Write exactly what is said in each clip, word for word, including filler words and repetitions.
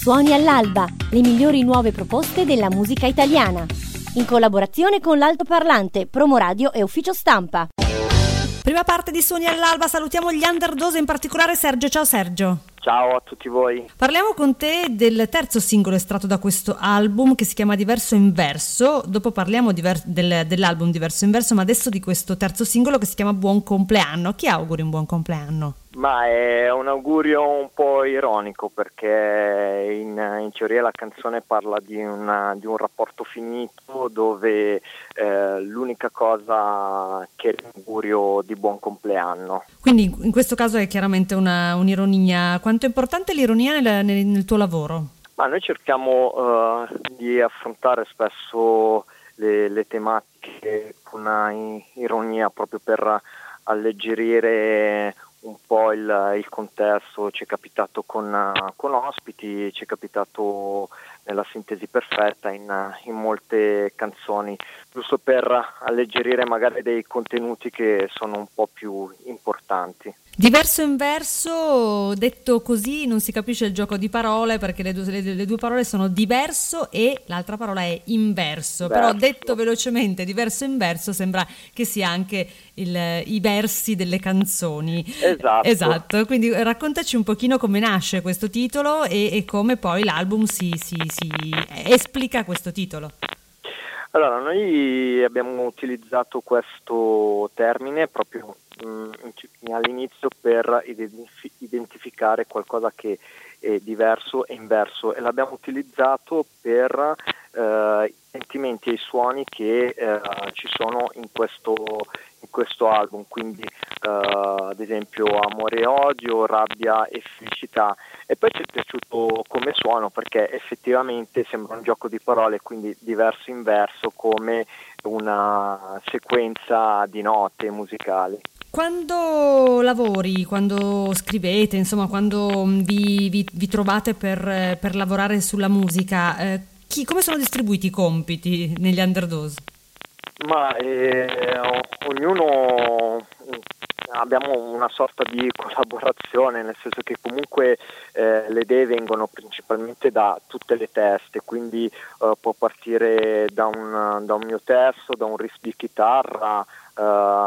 Suoni all'alba, le migliori nuove proposte della musica italiana. In collaborazione con l'Altoparlante, Promoradio e Ufficio Stampa. Prima parte di Suoni all'alba, salutiamo gli Underdose, in particolare Sergio. Ciao Sergio. Ciao a tutti voi. Parliamo con te del terzo singolo estratto da questo album che si chiama Di verso in verso. Dopo parliamo di ver- del, dell'album Di verso in verso, ma adesso di questo terzo singolo che si chiama Buon compleanno. Chi auguri un buon compleanno? Ma è un augurio un po' ironico, perché in, in teoria la canzone parla di, una, di un rapporto finito dove eh, l'unica cosa che è l'augurio di buon compleanno. Quindi in questo caso è chiaramente una, un'ironia. Quanto è importante l'ironia nel, nel, nel tuo lavoro? Ma noi cerchiamo uh, di affrontare spesso le, le tematiche con una ironia, proprio per alleggerire un po' il, il contesto. Ci è capitato con, con ospiti, ci è capitato nella sintesi perfetta in, in molte canzoni, giusto per alleggerire magari dei contenuti che sono un po' più importanti. Di verso in verso, detto così non si capisce il gioco di parole, perché le due, le, le due parole sono diverso e l'altra parola è inverso. Verso. Però detto velocemente di verso in verso sembra che sia anche il, i versi delle canzoni. Esatto. Esatto, quindi raccontaci un pochino come nasce questo titolo e, e come poi l'album si, si, si esplica questo titolo. Allora, noi abbiamo utilizzato questo termine proprio mh, all'inizio per identif- identificare qualcosa che è diverso e inverso, e l'abbiamo utilizzato per eh, i sentimenti e i suoni che eh, ci sono in questo, in questo album, quindi eh, ad esempio amore e odio, rabbia e felicità. E poi ci è piaciuto come suono, perché effettivamente sembra un gioco di parole, quindi diverso in verso, come una sequenza di note musicali. Quando lavori, quando scrivete, insomma, quando vi, vi, vi trovate per, per lavorare sulla musica, eh, chi, come sono distribuiti i compiti negli Underdose? Ma eh, ognuno abbiamo una sorta di collaborazione, nel senso che comunque eh, le idee vengono principalmente da tutte le teste, quindi eh, può partire da un, da un mio testo, da un riff di chitarra, eh,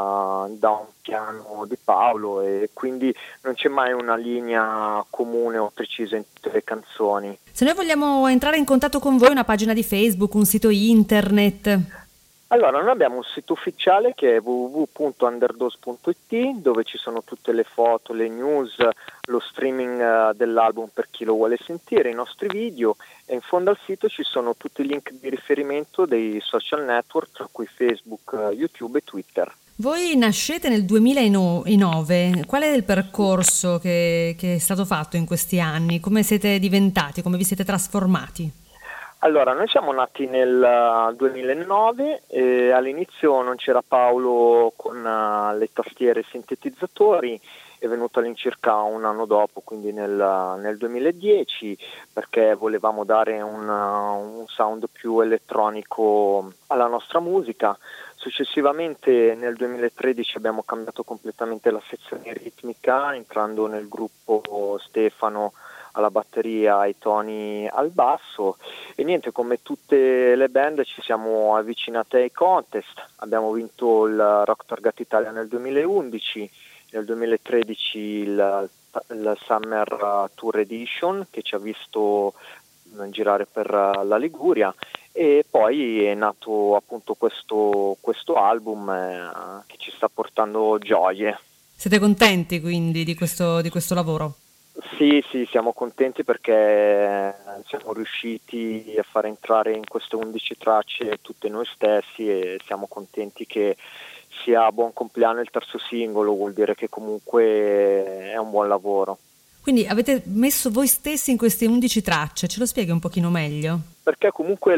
da un piano di Paolo, e quindi non c'è mai una linea comune o precisa in tutte le canzoni. Se noi vogliamo entrare in contatto con voi, una pagina di Facebook, un sito internet? Allora, noi abbiamo un sito ufficiale che è w w w punto underdose punto i t, dove ci sono tutte le foto, le news, lo streaming uh, dell'album per chi lo vuole sentire, i nostri video, e in fondo al sito ci sono tutti i link di riferimento dei social network, tra cui Facebook, uh, YouTube e Twitter. Voi nascete nel duemilanove, qual è il percorso che, che è stato fatto in questi anni? Come siete diventati, come vi siete trasformati? Allora, noi siamo nati nel duemilanove, e all'inizio non c'era Paolo con uh, le tastiere e sintetizzatori, è venuto all'incirca un anno dopo, quindi nel, nel duemiladieci, perché volevamo dare un, uh, un sound più elettronico alla nostra musica. Successivamente nel duemilatredici abbiamo cambiato completamente la sezione ritmica, entrando nel gruppo Stefano alla batteria e Tony al basso, e niente, come tutte le band ci siamo avvicinati ai contest. Abbiamo vinto il Rock Target Italia nel duemilaundici, nel duemilatredici il, il Summer Tour Edition, che ci ha visto girare per la Liguria, e poi è nato appunto questo, questo album eh, che ci sta portando gioie. Siete contenti quindi di questo, di questo lavoro? Sì, sì, siamo contenti perché siamo riusciti a far entrare in queste undici tracce tutte noi stessi, e siamo contenti che sia Buon compleanno il terzo singolo, vuol dire che comunque è un buon lavoro. Quindi avete messo voi stessi in queste undici tracce, ce lo spieghi un pochino meglio? Perché comunque è il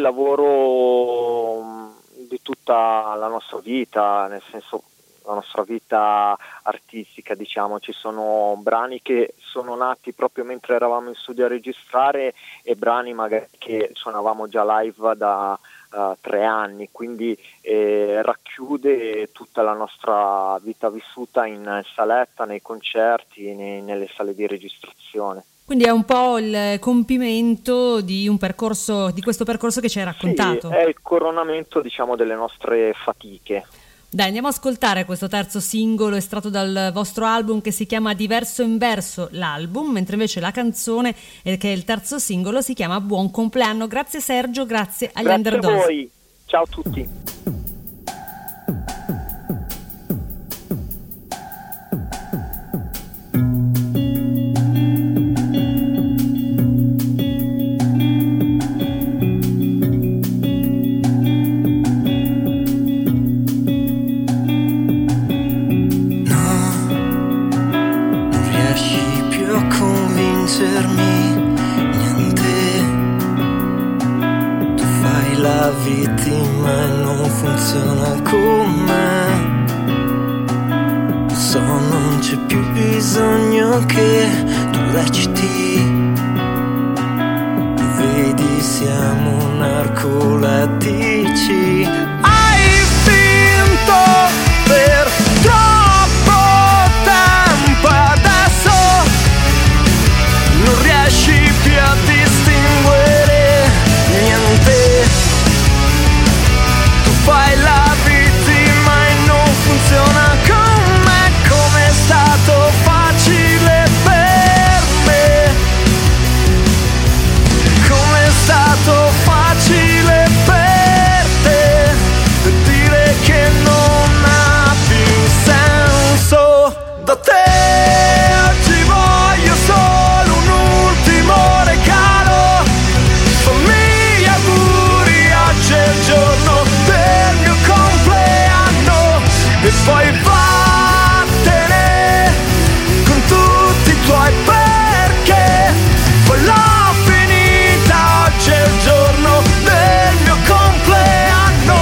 lavoro di tutta la nostra vita, nel senso la nostra vita artistica, diciamo. Ci sono brani che sono nati proprio mentre eravamo in studio a registrare, e brani magari che suonavamo già live da uh, tre anni, quindi eh, racchiude tutta la nostra vita vissuta in saletta, nei concerti, nei, nelle sale di registrazione. Quindi è un po' il compimento di un percorso, di questo percorso che ci hai raccontato. Sì, è il coronamento, diciamo, delle nostre fatiche. Dai, andiamo a ascoltare questo terzo singolo estratto dal vostro album che si chiama Diverso in Verso, l'album, mentre invece la canzone, eh, che è il terzo singolo, si chiama Buon compleanno. Grazie Sergio, grazie agli Grazie Underdogs. a voi, ciao a tutti. La vittima non funziona con me. So, non c'è più bisogno che tu reciti. Vedi, siamo narcolatici. Hai finto per troppo tempo, adesso non riesci più a distinguere niente. Fai la vittima e non funziona con me, come è stato facile per me, come è stato facile per te, dire che non ha più senso. Da te oggi voglio solo un ultimo regalo, fammi gli auguri, oggi è il giorno del mio compleanno, e poi vattene con tutti i tuoi perché, poi l'ho finita, oggi è il giorno del mio compleanno.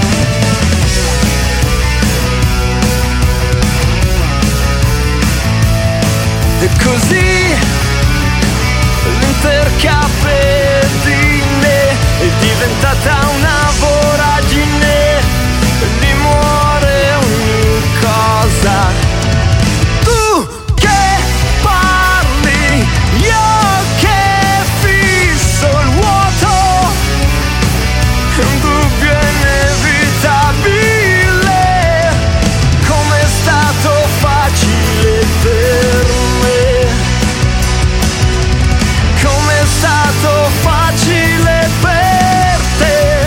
E così l'intercapedine è diventata una voragine, gli muore ogni cosa. Tu che parli, io che fisso il vuoto, è un dubbio inevitabile, come è stato facile per me, come è stato facile per te,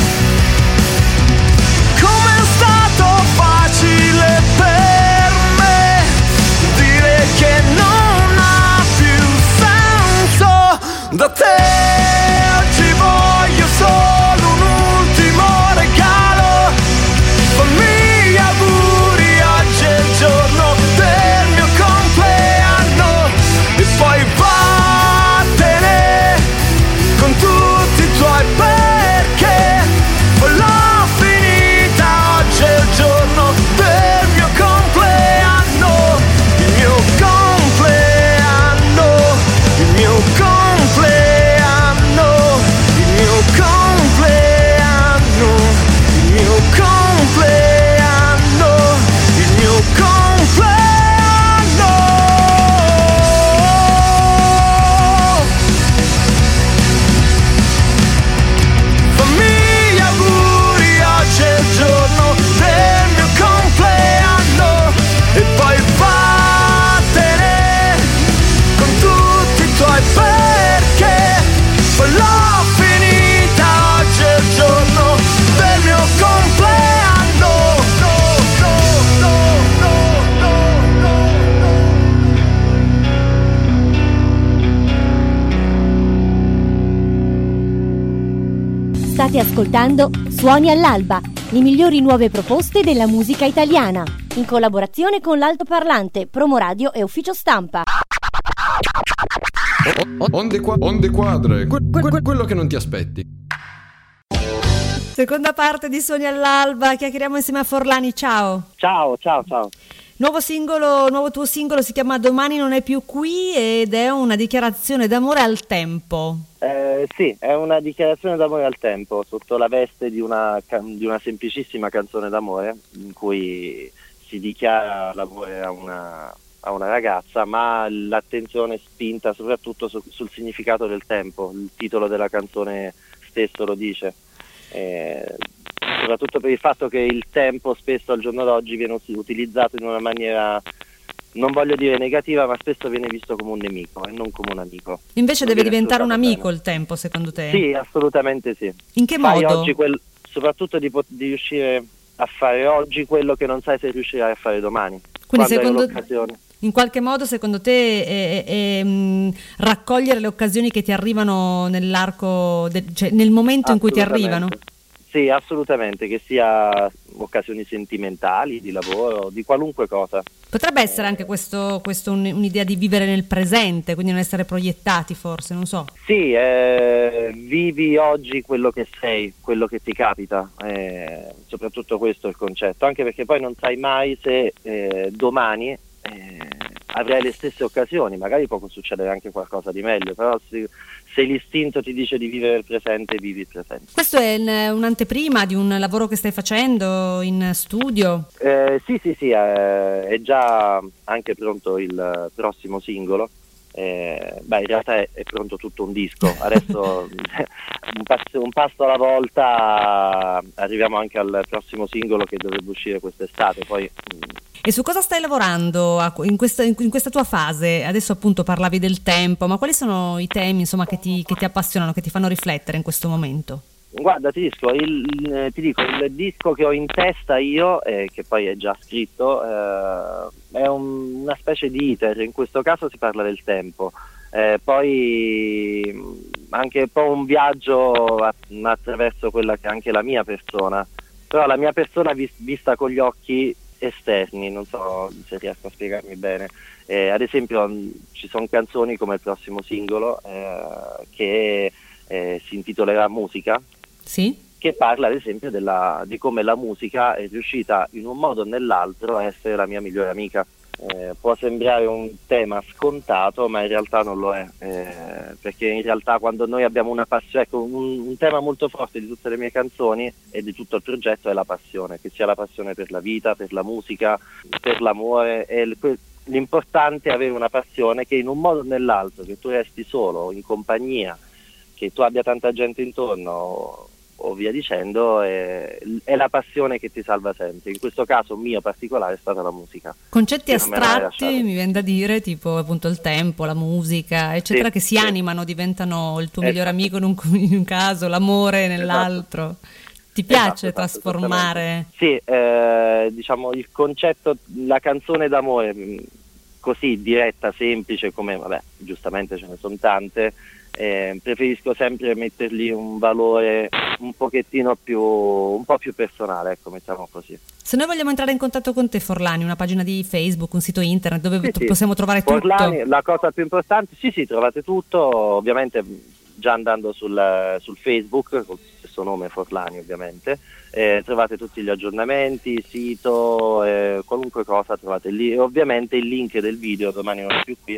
come è stato facile per me, dire che non ha più senso. Da te oggi voglio solo un ultimo regalo, fammi gli auguri, oggi è il giorno del mio compleanno, e poi vattene con tutti i tuoi perché, poi l'ho finita, oggi è il giorno del mio compleanno, il mio compleanno, il mio compleanno, il mio compleanno, il mio compleanno, il mio compleanno. Fammi gli auguri, oggi è il giorno del mio compleanno, e poi vattene con tutti i tuoi perché, poi l'ho finita, oggi è il giorno del mio compleanno. No, no, no, no, no, no. State ascoltando Suoni all'Alba, le migliori nuove proposte della musica italiana, in collaborazione con l'Altoparlante, Promoradio e Ufficio Stampa. Onde, qua- onde quadre, que- que- quello che non ti aspetti. Seconda parte di Suoni all'Alba, chiacchieriamo insieme a Forlani, ciao. Ciao, ciao, ciao. Nuovo singolo, nuovo tuo singolo si chiama Domani non è più qui ed è una dichiarazione d'amore al tempo. Eh, sì, è una dichiarazione d'amore al tempo, sotto la veste di una, can- di una semplicissima canzone d'amore in cui si dichiara l'amore a una, a una ragazza, ma l'attenzione spinta soprattutto su, sul significato del tempo. Il titolo della canzone stesso lo dice, eh, soprattutto per il fatto che il tempo spesso al giorno d'oggi viene utilizzato in una maniera, non voglio dire negativa, ma spesso viene visto come un nemico e non come un amico. Invece deve diventare un amico bene. Il tempo, secondo te? Sì, assolutamente sì. In che Fai modo? Oggi quel, soprattutto di, di riuscire a fare oggi quello che non sai se riuscirai a fare domani. Quindi secondo, in qualche modo secondo te è, è, è, mh, raccogliere le occasioni che ti arrivano nell'arco, de, cioè nel momento in cui ti arrivano? Sì, assolutamente, che sia occasioni sentimentali, di lavoro, di qualunque cosa. Potrebbe essere anche questo, questo un, un'idea di vivere nel presente, quindi non essere proiettati forse, non so. Sì, eh, vivi oggi quello che sei, quello che ti capita, eh, soprattutto questo è il concetto, anche perché poi non sai mai se eh, domani eh, avrai le stesse occasioni, magari può succedere anche qualcosa di meglio, però se, se l'istinto ti dice di vivere il presente, vivi il presente. Questo è un'anteprima di un lavoro che stai facendo in studio? Eh, sì, sì, sì, eh, è già anche pronto il prossimo singolo. Eh, beh, in realtà è, è pronto tutto un disco, adesso un, passo, un passo alla volta arriviamo anche al prossimo singolo che dovrebbe uscire quest'estate. Poi e su cosa stai lavorando in questa, in questa tua fase? Adesso appunto parlavi del tempo, ma quali sono i temi insomma che ti, che ti appassionano, che ti fanno riflettere in questo momto? Guarda, ti dico, il, ti dico, il disco che ho in testa io, eh, che poi è già scritto, eh, è un, una specie di iter, in questo caso si parla del tempo, eh, poi anche un po' un viaggio attraverso quella che è anche la mia persona, però la mia persona vis- vista con gli occhi esterni, non so se riesco a spiegarmi bene. Eh, ad esempio ci sono canzoni come il prossimo singolo eh, che eh, si intitolerà Musica, sì? Che parla ad esempio della, di come la musica è riuscita in un modo o nell'altro a essere la mia migliore amica. Eh, può sembrare un tema scontato, ma in realtà non lo è, eh, perché in realtà quando noi abbiamo una passione, ecco, un, un tema molto forte di tutte le mie canzoni e di tutto il progetto è la passione, che sia la passione per la vita, per la musica, per l'amore. E l'importante è avere una passione che in un modo o nell'altro, che tu resti solo, in compagnia, che tu abbia tanta gente intorno o via dicendo, è, è la passione che ti salva sempre. In questo caso mio particolare è stata la musica. Concetti astratti, mi viene da dire, tipo appunto il tempo, la musica, eccetera, sì, che si sì. animano, diventano il tuo esatto. migliore amico in un, in un caso, l'amore nell'altro. Esatto. Ti piace esatto, trasformare? Sì, eh, diciamo il concetto, la canzone d'amore così diretta, semplice, come vabbè, giustamente ce ne sono tante. Eh, preferisco sempre mettergli un valore un pochettino più un po' più personale, ecco, mettiamo così. Se noi vogliamo entrare in contatto con te, Forlani, una pagina di Facebook, un sito internet dove sì, t- possiamo trovare Forlani, tutto? La cosa più importante, sì sì, trovate tutto, ovviamente già andando sul, sul Facebook col stesso nome Forlani ovviamente, eh, trovate tutti gli aggiornamenti, sito, eh, qualunque cosa trovate lì, e ovviamente il link del video, domani non è più qui,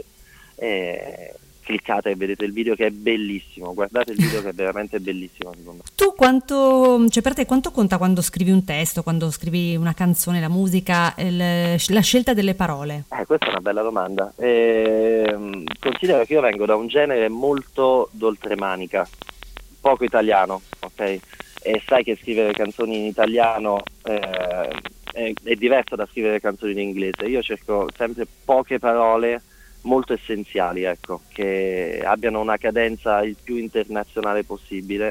eh, cliccate e vedete il video che è bellissimo, guardate il video che è veramente bellissimo secondo me. Tu quanto, cioè per te quanto conta quando scrivi un testo, quando scrivi una canzone, la musica, il, la scelta delle parole? Eh, questa è una bella domanda. Eh, considero che io vengo da un genere molto d'oltremanica, poco italiano, ok? E sai che scrivere canzoni in italiano eh, è, è diverso da scrivere canzoni in inglese. Io cerco sempre poche parole molto essenziali, ecco, che abbiano una cadenza il più internazionale possibile.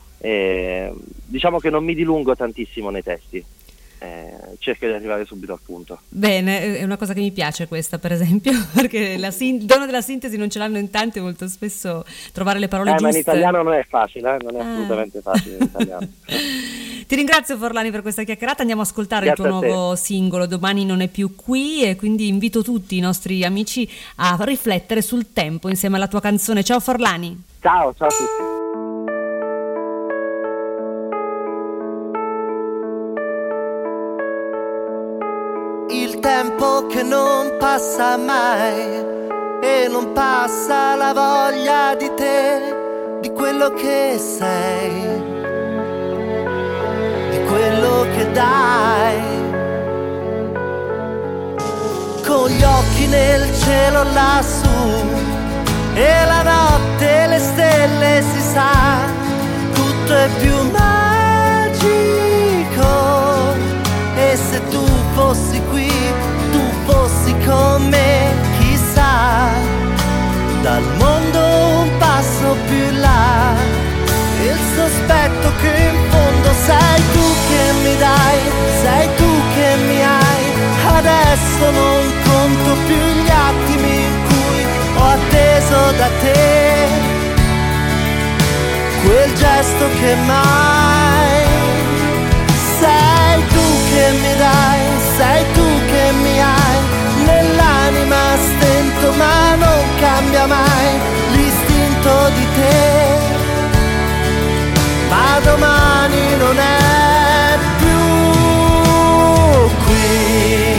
E diciamo che non mi dilungo tantissimo nei testi, eh, cerco di arrivare subito al punto. Bene, è una cosa che mi piace questa, per esempio, perché la sin- il dono della sintesi non ce l'hanno in tanti, molto spesso trovare le parole eh, giuste. Ma in italiano non è facile, eh? non è ah. assolutamente facile in italiano. Ti ringrazio Forlani per questa chiacchierata, andiamo a ascoltare Grazie il tuo nuovo singolo Domani non è più qui, e quindi invito tutti i nostri amici a riflettere sul tempo insieme alla tua canzone. Ciao Forlani. Ciao, ciao a tutti. Il tempo che non passa mai e non passa la voglia di te, di quello che sei, quello che dai, con gli occhi occhi nel cielo lassù, e la notte, le stelle, si sa, tutto è più magico. E se tu fossi qui, tu fossi con me, chissà, dal mondo un passo più in là. Il sospetto che in fondo sei tu che mi dai, sei tu che mi hai. Adesso non conto più gli attimi in cui ho atteso da te quel gesto che mai. Sei tu che mi dai, sei tu che mi hai nell'anima stento, ma non cambia mai l'istinto di te. Ma domani non è più qui.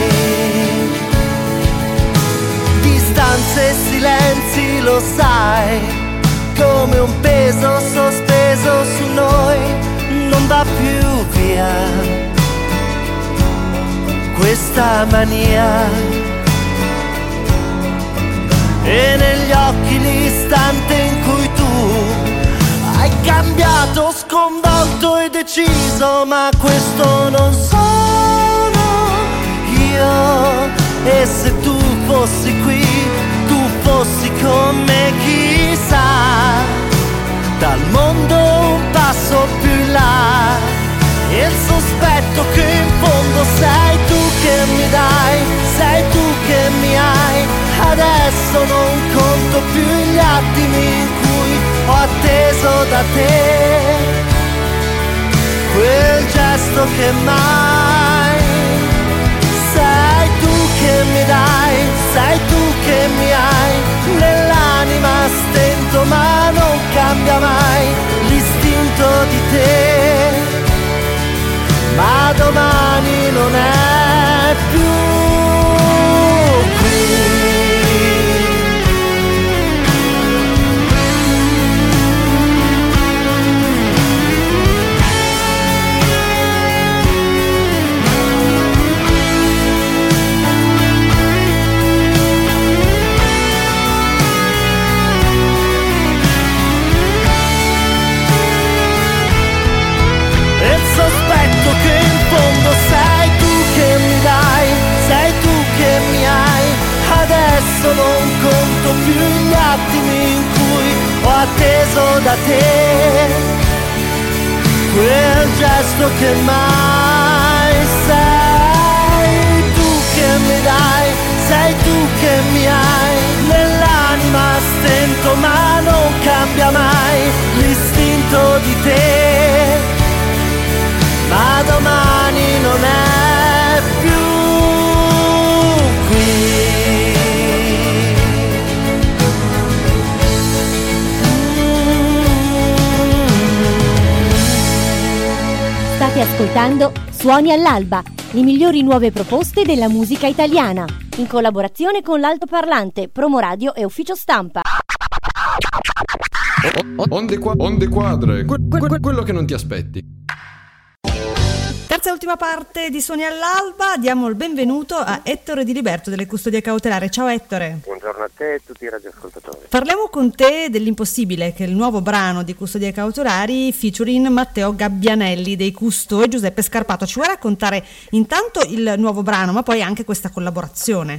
Distanze e silenzi, lo sai, come un peso sospeso su noi, non va più via questa mania. E negli occhi l'istante in cui tu hai cambiato, sconvolto e deciso, ma questo non sono io. E se tu fossi qui, tu fossi con me, chissà, dal mondo un passo più in là. E il sospetto che in fondo sei tu che mi dai, sei tu che mi hai. Adesso non conto più gli attimi in cui ho atteso da te quel gesto che mai. Sei tu che mi dai, sei tu che mi hai nell'anima stento, ma non cambia mai l'istinto di te. Ma domani non è più qui. Sospetto che in fondo sei tu che mi dai, sei tu che mi hai. Adesso non conto più gli attimi in cui ho atteso da te quel gesto che mai. Sei tu che mi dai, sei tu che mi hai nell'anima stento, ma non cambia mai l'istinto di te. Ma domani non è più qui. State ascoltando Suoni all'Alba, le migliori nuove proposte della musica italiana, in collaborazione con l'Altoparlante, Promo Radio e Ufficio Stampa. Onde, qua- onde quadre, que- que- quello che non ti aspetti. Terza e ultima parte di Suoni all'Alba, diamo il benvenuto a Ettore Di Liberto delle Custodie Cautelari. Ciao Ettore. Buongiorno a te e a tutti i radioascoltatori. Parliamo con te dell'Impossibile, che è il nuovo brano di Custodie Cautelari featuring Matteo Gabbianelli dei Custo e Giuseppe Scarpato. Ci vuoi raccontare intanto il nuovo brano, ma poi anche questa collaborazione?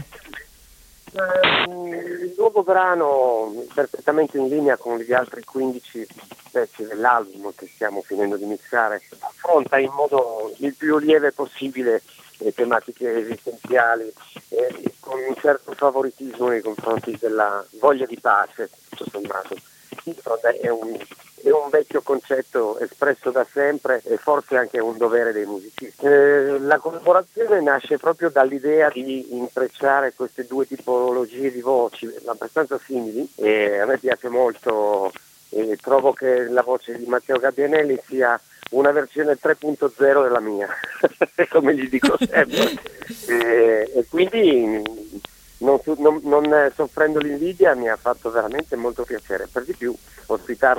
Il nuovo brano, perfettamente in linea con gli altri quindici pezzi dell'album che stiamo finendo di mixare, affronta in modo il più lieve possibile le tematiche esistenziali e con un certo favoritismo nei confronti della voglia di pace, tutto sommato. È un, è un vecchio concetto espresso da sempre e forse anche un dovere dei musicisti. Eh, la collaborazione nasce proprio dall'idea di intrecciare queste due tipologie di voci abbastanza simili, e a me piace molto, e trovo che la voce di Matteo Gabbianelli sia una versione tre punto zero della mia, come gli dico sempre, e, e quindi non, non, non soffrendo l'invidia mi ha fatto veramente molto piacere, per di più ospitarlo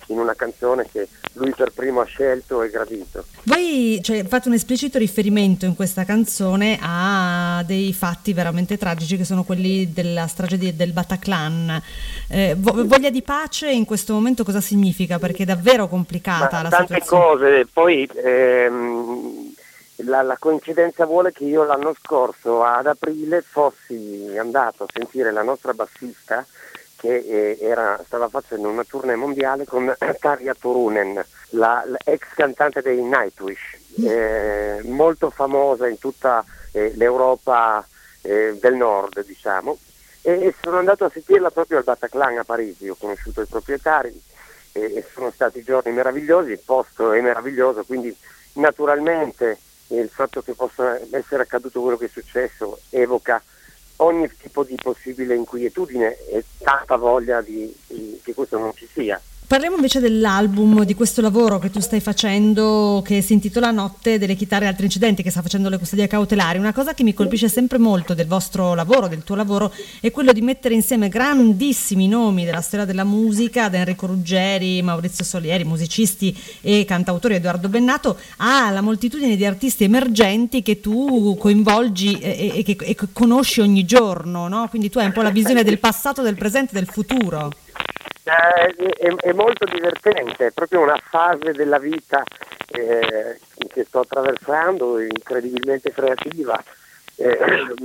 in una canzone che lui per primo ha scelto e gradito. Voi, cioè, fate un esplicito riferimento in questa canzone a dei fatti veramente tragici che sono quelli della strage di, del Bataclan. Eh, vo- voglia di pace in questo momento cosa significa? Perché è davvero complicata Ma la tante situazione. cose, poi ehm, la, la coincidenza vuole che io l'anno scorso ad aprile fossi andato a sentire la nostra bassista che eh, era, stava facendo una tournée mondiale con Tarja Turunen, la, la ex cantante dei Nightwish, eh, molto famosa in tutta eh, l'Europa eh, del nord, diciamo, e, e sono andato a sentirla proprio al Bataclan a Parigi. Ho conosciuto i proprietari e, e sono stati giorni meravigliosi, il posto è meraviglioso, quindi naturalmente il fatto che possa essere accaduto quello che è successo evoca ogni tipo di possibile inquietudine e tanta voglia di, di, che questo non ci sia. Parliamo invece dell'album, di questo lavoro che tu stai facendo, che si intitola Notte delle chitarre e altri incidenti, che sta facendo le custodie cautelari. Una cosa che mi colpisce sempre molto del vostro lavoro, del tuo lavoro, è quello di mettere insieme grandissimi nomi della storia della musica, da Enrico Ruggeri, Maurizio Solieri, musicisti e cantautori, Edoardo Bennato, alla moltitudine di artisti emergenti che tu coinvolgi e, e, e che e conosci ogni giorno, no? Quindi tu hai un po' la visione del passato, del presente e del futuro. È, è, è molto divertente, è proprio una fase della vita eh, che sto attraversando, incredibilmente creativa, eh,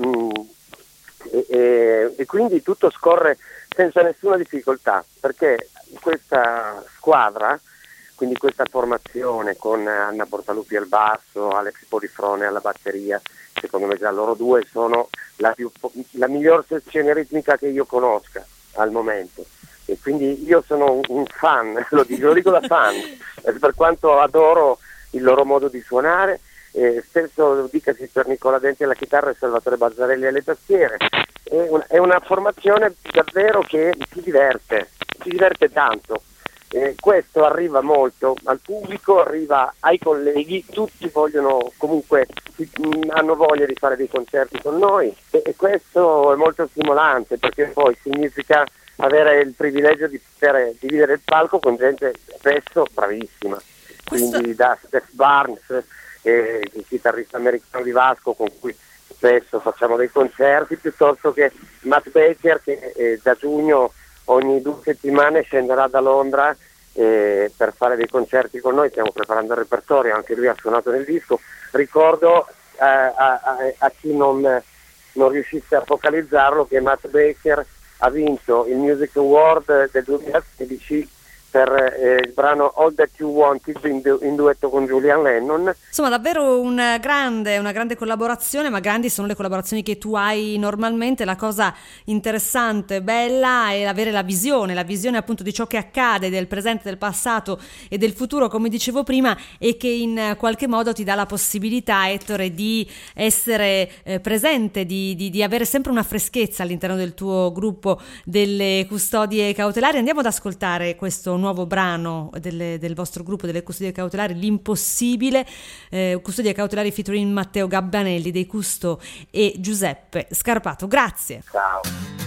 e, e, e quindi tutto scorre senza nessuna difficoltà, perché questa squadra, quindi questa formazione con Anna Portaluppi al basso, Alex Polifrone alla batteria, secondo me già loro due sono la, più, la miglior sezione ritmica che io conosca al momento. E quindi io sono un fan, lo dico, lo dico da fan, per quanto adoro il loro modo di suonare, eh, stesso dicasi per Nicola Denti alla chitarra e Salvatore Bazzarelli alle tastiere. È, un, è una formazione davvero che si diverte, si diverte tanto. Eh, questo arriva molto al pubblico, arriva ai colleghi, tutti vogliono comunque, mh, hanno voglia di fare dei concerti con noi e, e questo è molto stimolante, perché poi significa avere il privilegio di poter dividere il palco con gente spesso bravissima. Questo... Quindi da Steph Barnes, eh, il chitarrista americano di Vasco con cui spesso facciamo dei concerti, piuttosto che Matt Baker che eh, da giugno ogni due settimane scenderà da Londra eh, per fare dei concerti con noi. Stiamo preparando il repertorio, anche lui ha suonato nel disco. Ricordo eh, a, a, a chi non, non riuscisse a focalizzarlo che Matt Baker ha vinto il Music Award del duemilasedici per eh, il brano All That You Wanted in, du- in duetto con Julian Lennon. Insomma, davvero un grande, una grande collaborazione, ma grandi sono le collaborazioni che tu hai normalmente. La cosa interessante, bella, è avere la visione, la visione appunto di ciò che accade, del presente, del passato e del futuro, come dicevo prima, e che in qualche modo ti dà la possibilità, Ettore, di essere eh, presente, di, di, di avere sempre una freschezza all'interno del tuo gruppo delle custodie cautelari. Andiamo ad ascoltare questo nuovo brano delle, del vostro gruppo delle custodie cautelari, L'impossibile, eh, custodie cautelari featuring Matteo Gabbanelli dei Custo e Giuseppe Scarpato. Grazie. Ciao.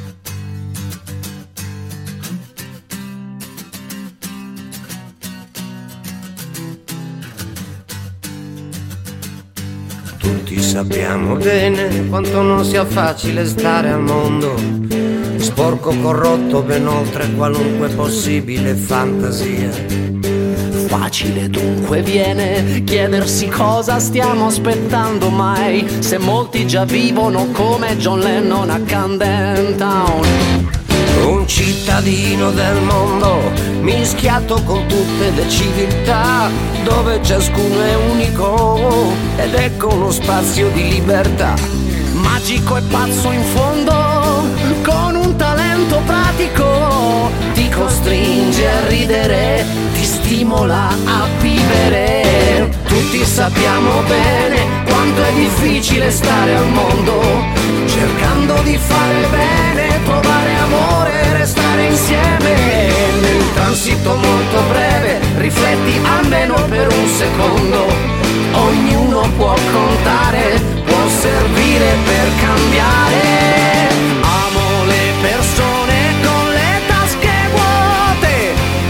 Tutti sappiamo bene quanto non sia facile stare al mondo, sporco, corrotto, ben oltre qualunque possibile fantasia. Facile dunque viene chiedersi cosa stiamo aspettando mai, se molti già vivono come John Lennon a Camden Town. Un cittadino del mondo, mischiato con tutte le civiltà, dove ciascuno è unico ed ecco uno spazio di libertà. Magico e pazzo in fondo, con un talento pratico, ti costringe a ridere, ti stimola a vivere. Tutti sappiamo bene quanto è difficile stare al mondo, cercando di fare bene, trovare amore, restare insieme. Nel transito molto breve, rifletti almeno per un secondo, ognuno può contare, può servire per cambiare. Amo le persone con le tasche vuote, che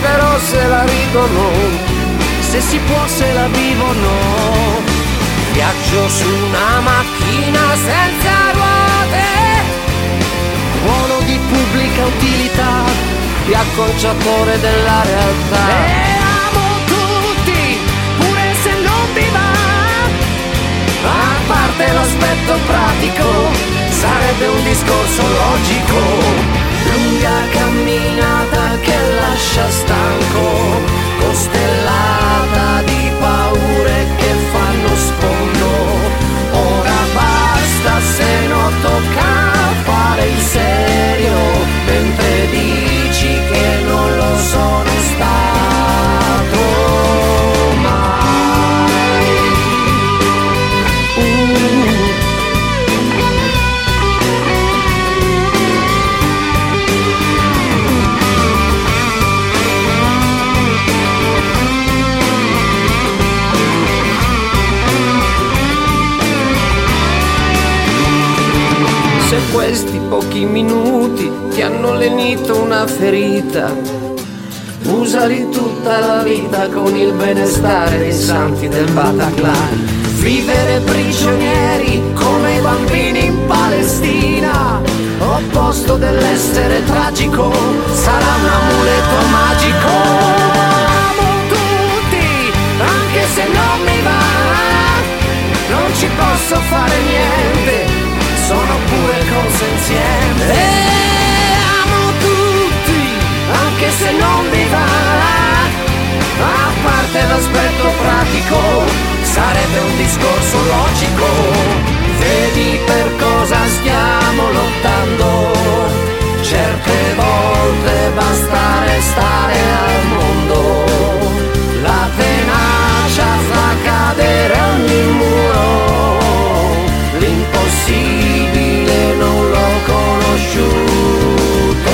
però se la ridono, se si può se la vivono. Viaggio su una macchina senza ruote, buono di pubblica utilità, di acconciatore della realtà. E amo tutti, pure se non mi va. A parte l'aspetto pratico, sarebbe un discorso logico. Lunga camminata che lascia stanco, costellata di paure che fanno sfondo. Ora basta, se no tocca fare il serio, mentre dici che non lo sono stato mai. uh. Se questi pochi minuti ti hanno lenito una ferita, usali tutta la vita con il benestare dei santi del Bataclan. Vivere prigionieri come i bambini in Palestina, opposto dell'essere tragico, sarà un amuleto magico. Amo tutti, anche se non mi va, non ci posso fare niente, sono pure consenziente. E amo tutti, anche se non mi va, a parte l'aspetto pratico, sarebbe un discorso logico. Vedi per cosa stiamo lottando, certe volte basta restare al mondo. La tenacia fa cadere ogni muro, l'impossibile non l'ho conosciuto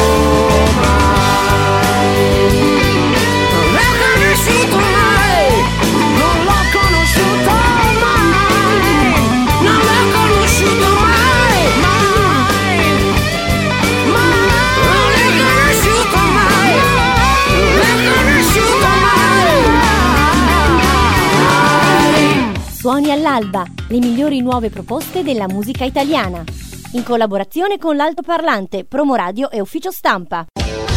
mai. Non l'ho conosciuto mai, non l'ho conosciuto mai, non l'ho conosciuto mai, mai, mai, non l'ho conosciuto mai, non l'ho conosciuto mai. Suoni all'alba, le migliori nuove proposte della musica italiana. In collaborazione con l'altoparlante, Promoradio e Ufficio Stampa.